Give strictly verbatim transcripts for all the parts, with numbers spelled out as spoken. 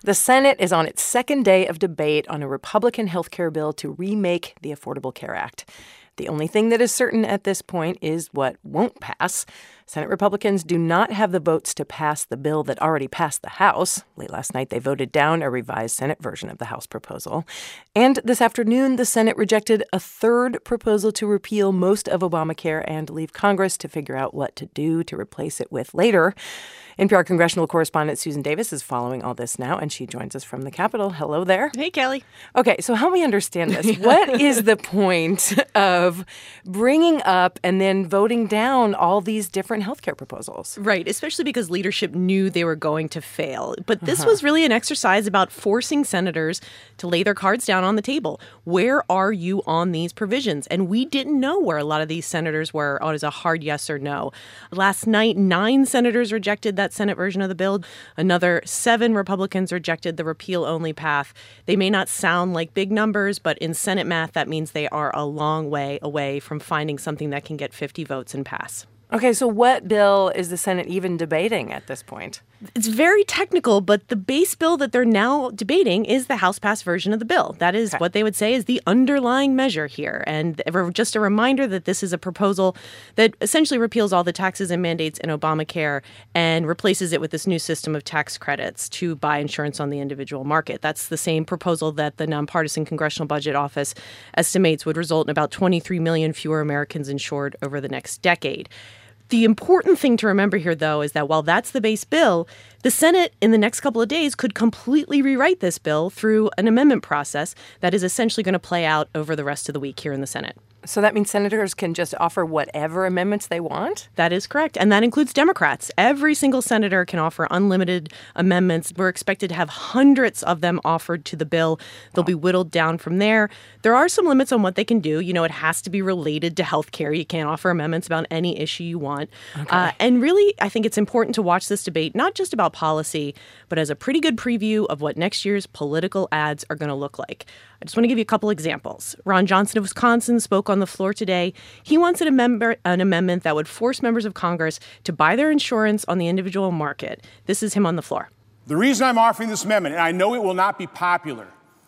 The Senate is on its second day of debate on a Republican health care bill to remake the Affordable Care Act. The only thing that is certain at this point is what won't pass. Senate Republicans do not have the votes to pass the bill that already passed the House. Late last night, they voted down a revised Senate version of the House proposal. And this afternoon, the Senate rejected a third proposal to repeal most of Obamacare and leave Congress to figure out what to do to replace it with later. N P R congressional correspondent Susan Davis is following all this now, and she joins us from the Capitol. Hello there. Hey, Kelly. Okay, so help me understand this. What is the point of bringing up and then voting down all these different healthcare proposals? Right, especially because leadership knew they were going to fail. But this Uh-huh. was really an exercise about forcing senators to lay their cards down on the table. Where are you on these provisions? And we didn't know where a lot of these senators were on as a hard yes or no. Last night, nine senators rejected that Senate version of the bill. Another seven Republicans rejected the repeal-only path. They may not sound like big numbers, but in Senate math, that means they are a long way away from finding something that can get fifty votes and pass. Okay, so what bill is the Senate even debating at this point? It's very technical, but the base bill that they're now debating is the House-passed version of the bill. That is okay. what they would say is the underlying measure here. And just a reminder that this is a proposal that essentially repeals all the taxes and mandates in Obamacare and replaces it with this new system of tax credits to buy insurance on the individual market. That's the same proposal that the Nonpartisan Congressional Budget Office estimates would result in about twenty-three million fewer Americans insured over the next decade. The important thing to remember here, though, is that while that's the base bill, the Senate in the next couple of days could completely rewrite this bill through an amendment process that is essentially going to play out over the rest of the week here in the Senate. So that means senators can just offer whatever amendments they want? That is correct. And that includes Democrats. Every single senator can offer unlimited amendments. We're expected to have hundreds of them offered to the bill. They'll be whittled down from there. There are some limits on what they can do. You know, it has to be related to health care. You can't offer amendments about any issue you want. Okay. Uh, and really, I think it's important to watch this debate, not just about policy, but as a pretty good preview of what next year's political ads are going to look like. I just want to give you a couple examples. Ron Johnson of Wisconsin spoke on the floor today. He wants an, amem- an amendment that would force members of Congress to buy their insurance on the individual market. This is him on the floor. The reason I'm offering this amendment, and I know it will not be popular,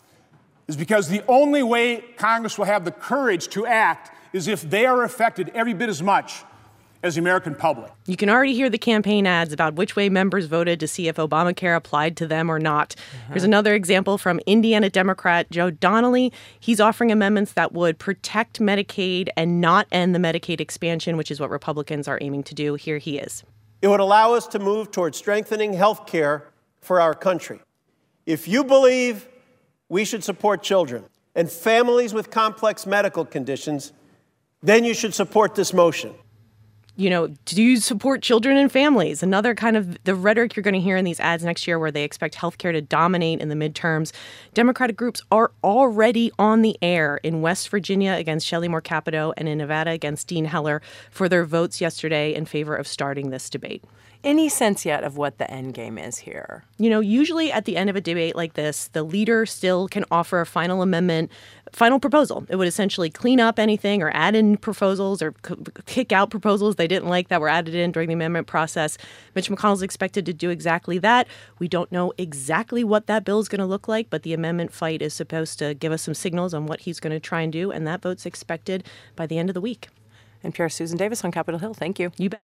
is because the only way Congress will have the courage to act is if they are affected every bit as much as the American public. You can already hear the campaign ads about which way members voted to see if Obamacare applied to them or not. Uh-huh. Here's another example from Indiana Democrat Joe Donnelly. He's offering amendments that would protect Medicaid and not end the Medicaid expansion, which is what Republicans are aiming to do. Here he is. It would allow us to move towards strengthening health care for our country. If you believe we should support children and families with complex medical conditions, then you should support this motion. You know, do you support children and families? Another kind of the rhetoric you're going to hear in these ads next year where they expect healthcare to dominate in the midterms. Democratic groups are already on the air in West Virginia against Shelley Moore Capito and in Nevada against Dean Heller for their votes yesterday in favor of starting this debate. Any sense yet of what the end game is here? You know, usually at the end of a debate like this, the leader still can offer a final amendment, final proposal. It would essentially clean up anything or add in proposals or c- kick out proposals they didn't like that were added in during the amendment process. Mitch McConnell is expected to do exactly that. We don't know exactly what that bill is going to look like, but the amendment fight is supposed to give us some signals on what he's going to try and do, and that vote's expected by the end of the week. N P R's Susan Davis on Capitol Hill. Thank you. You bet.